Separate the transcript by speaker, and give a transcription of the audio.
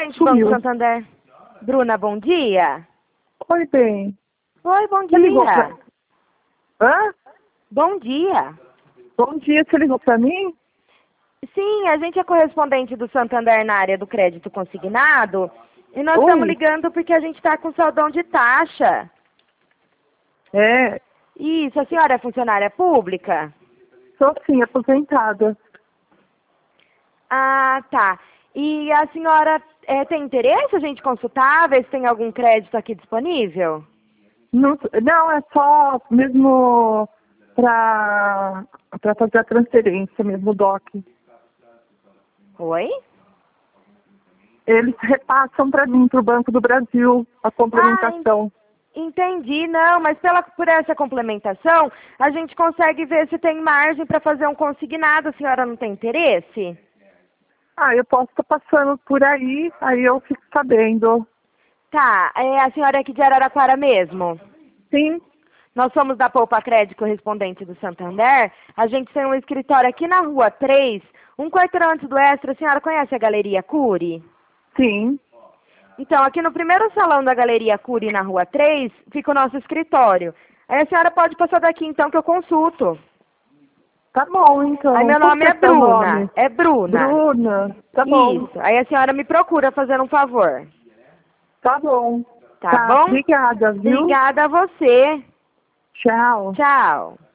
Speaker 1: Atendente Banco
Speaker 2: sumiu.
Speaker 1: Santander. Bruna, bom dia.
Speaker 2: Oi, bem.
Speaker 1: Oi, bom
Speaker 2: Você ligou
Speaker 1: dia.
Speaker 2: Hã?
Speaker 1: Bom dia.
Speaker 2: Bom dia, você ligou pra mim?
Speaker 1: Sim, a gente é correspondente do Santander na área do crédito consignado. E nós estamos
Speaker 2: Oi?
Speaker 1: ligando porque a gente está com saldão de taxa.
Speaker 2: É,
Speaker 1: Isso, a senhora é funcionária pública?
Speaker 2: sou sim, aposentada.
Speaker 1: Ah, tá. E a senhora tem interesse a gente consultar, ver se tem algum crédito aqui disponível?
Speaker 2: Não, é só mesmo pra fazer a transferência mesmo, o DOC.
Speaker 1: Oi?
Speaker 2: Eles repassam pra mim, pro Banco do Brasil, a complementação.
Speaker 1: Entendi, não, mas por essa complementação, a gente consegue ver se tem margem para fazer um consignado. A senhora não tem interesse?
Speaker 2: Eu posso estar passando por aí eu fico sabendo.
Speaker 1: Tá, a senhora é aqui de Araraquara mesmo?
Speaker 2: Sim,
Speaker 1: Nós somos da Poupa Crédito, correspondente do Santander. A gente tem um escritório aqui na Rua 3, um quarteirão antes do Extra. A senhora conhece a Galeria Cury?
Speaker 2: sim.
Speaker 1: Então, aqui no primeiro salão da Galeria Cury, na Rua 3, fica o nosso escritório. Aí a senhora pode passar daqui, então, que eu consulto.
Speaker 2: Tá bom, então.
Speaker 1: Aí meu
Speaker 2: Como
Speaker 1: nome
Speaker 2: que
Speaker 1: é
Speaker 2: é seu
Speaker 1: Bruna.
Speaker 2: nome?
Speaker 1: É Bruna.
Speaker 2: Bruna. Tá bom.
Speaker 1: Isso. Aí a senhora me procura fazendo um favor.
Speaker 2: Tá bom.
Speaker 1: Tá
Speaker 2: Tá,
Speaker 1: bom?
Speaker 2: obrigada, viu?
Speaker 1: Obrigada a você.
Speaker 2: Tchau.
Speaker 1: Tchau.